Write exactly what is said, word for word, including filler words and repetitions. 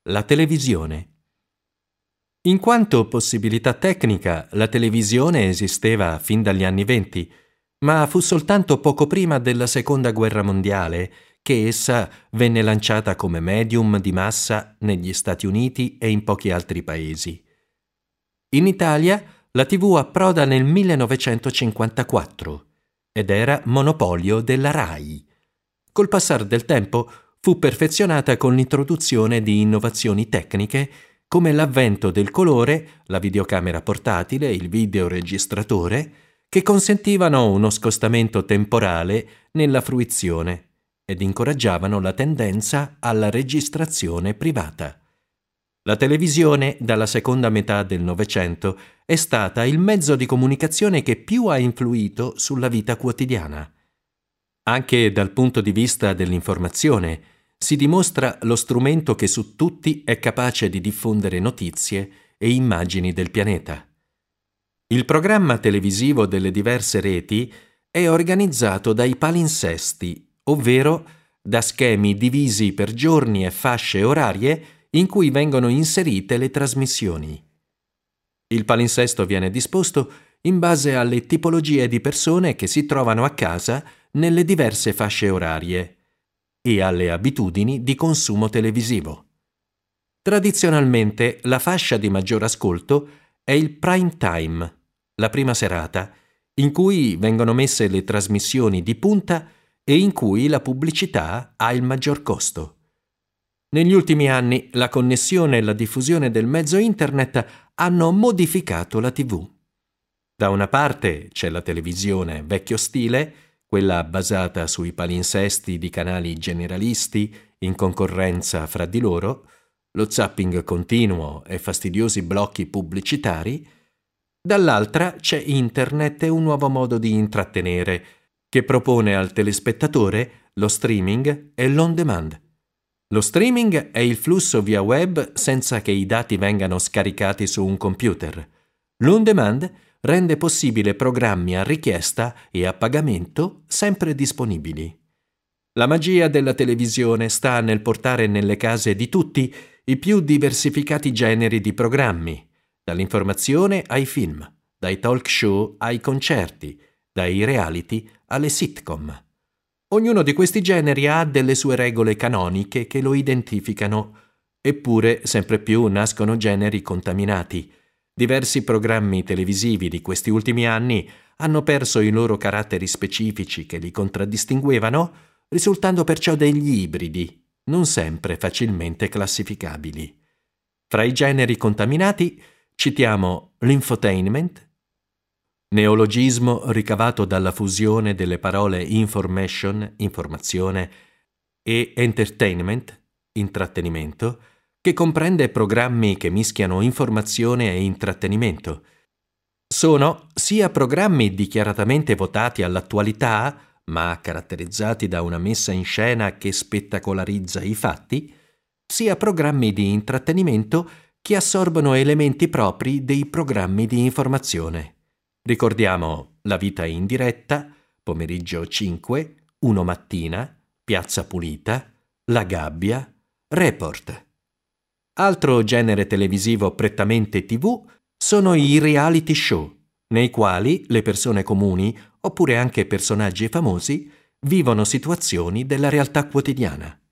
La televisione. In quanto possibilità tecnica, la televisione esisteva fin dagli anni venti, ma fu soltanto poco prima della Seconda Guerra Mondiale che essa venne lanciata come medium di massa negli Stati Uniti e in pochi altri paesi. In Italia la tivù approda nel millenovecentocinquantaquattro ed era monopolio della RAI. Col passare del tempo fu perfezionata con l'introduzione di innovazioni tecniche come l'avvento del colore, la videocamera portatile, il videoregistratore, che consentivano uno scostamento temporale nella fruizione ed incoraggiavano la tendenza alla registrazione privata. La televisione, dalla seconda metà del Novecento, è stata il mezzo di comunicazione che più ha influito sulla vita quotidiana. Anche dal punto di vista dell'informazione, si dimostra lo strumento che su tutti è capace di diffondere notizie e immagini del pianeta. Il programma televisivo delle diverse reti è organizzato dai palinsesti, ovvero da schemi divisi per giorni e fasce orarie in cui vengono inserite le trasmissioni. Il palinsesto viene disposto in base alle tipologie di persone che si trovano a casa nelle diverse fasce orarie e alle abitudini di consumo televisivo. Tradizionalmente la fascia di maggior ascolto è il prime time, la prima serata, in cui vengono messe le trasmissioni di punta e in cui la pubblicità ha il maggior costo. Negli ultimi anni la connessione e la diffusione del mezzo internet hanno modificato la tivù. Da una parte c'è la televisione vecchio stile, quella basata sui palinsesti di canali generalisti in concorrenza fra di loro, lo zapping continuo e fastidiosi blocchi pubblicitari. Dall'altra c'è internet e un nuovo modo di intrattenere che propone al telespettatore lo streaming e l'on demand. Lo streaming è il flusso via web senza che i dati vengano scaricati su un computer. L'on demand rende possibile programmi a richiesta e a pagamento sempre disponibili. La magia della televisione sta nel portare nelle case di tutti i più diversificati generi di programmi, dall'informazione ai film, dai talk show ai concerti, dai reality alle sitcom. Ognuno di questi generi ha delle sue regole canoniche che lo identificano, eppure sempre più nascono generi contaminati. Diversi programmi televisivi di questi ultimi anni hanno perso i loro caratteri specifici che li contraddistinguevano, risultando perciò degli ibridi, non sempre facilmente classificabili. Fra i generi contaminati citiamo l'infotainment, neologismo ricavato dalla fusione delle parole information, informazione, e entertainment, intrattenimento, che comprende programmi che mischiano informazione e intrattenimento. Sono sia programmi dichiaratamente votati all'attualità, ma caratterizzati da una messa in scena che spettacolarizza i fatti, sia programmi di intrattenimento che assorbono elementi propri dei programmi di informazione. Ricordiamo La vita in diretta, Pomeriggio cinque, Uno mattina, Piazza Pulita, La gabbia, Report. Altro genere televisivo prettamente tivù sono i reality show, nei quali le persone comuni, oppure anche personaggi famosi, vivono situazioni della realtà quotidiana.